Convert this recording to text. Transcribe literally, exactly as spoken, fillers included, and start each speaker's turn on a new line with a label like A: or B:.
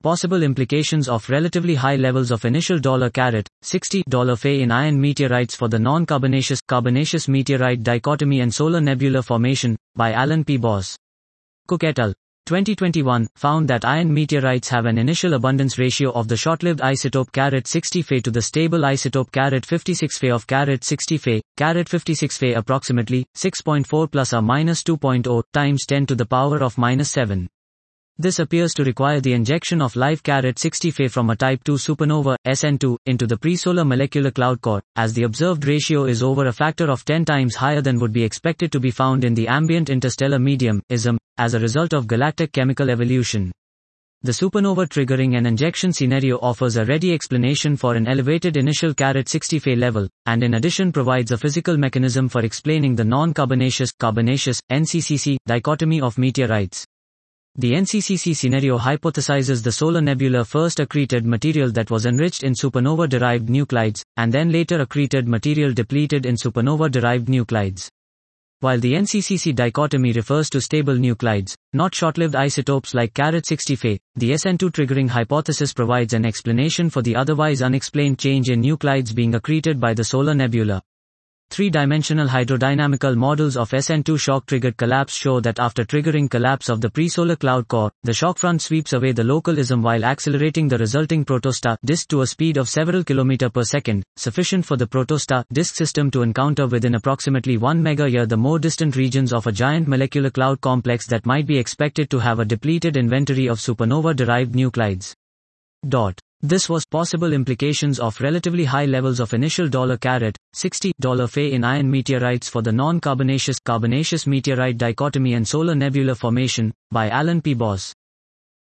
A: Possible implications of relatively high levels of initial sixty Fe in iron meteorites for the non-carbonaceous carbonaceous meteorite dichotomy and solar nebular formation, by Alan P. Boss. Cook et al. twenty twenty-one, found that iron meteorites have an initial abundance ratio of the short-lived isotope sixty Fe to the stable isotope fifty-six Fe of sixty Fe, fifty-six Fe approximately, six point four plus or minus two point zero, times ten to the power of minus seven. This appears to require the injection of live sixty Fe from a type two supernova, S N two, into the presolar molecular cloud core, as the observed ratio is over a factor of ten times higher than would be expected to be found in the ambient interstellar medium, I S M, as a result of galactic chemical evolution. The supernova triggering an injection scenario offers a ready explanation for an elevated initial sixty Fe level, and in addition provides a physical mechanism for explaining the non-carbonaceous, carbonaceous, N C C C, dichotomy of meteorites. The N C C C scenario hypothesizes the solar nebula first accreted material that was enriched in supernova-derived nuclides, and then later accreted material depleted in supernova-derived nuclides. While the N C C C dichotomy refers to stable nuclides, not short-lived isotopes like sixty Fe, the S N two triggering hypothesis provides an explanation for the otherwise unexplained change in nuclides being accreted by the solar nebula. Three-dimensional hydrodynamical models of S N two shock-triggered collapse show that after triggering collapse of the presolar cloud core, the shock front sweeps away the local I S M while accelerating the resulting protostar disk to a speed of several kilometers per second, sufficient for the protostar disk system to encounter within approximately one megayear the more distant regions of a giant molecular cloud complex that might be expected to have a depleted inventory of supernova-derived nuclides. Dot. This was possible implications of relatively high levels of initial sixty Fe in iron meteorites for the non-carbonaceous carbonaceous meteorite dichotomy and solar nebular formation, by Alan P. Boss.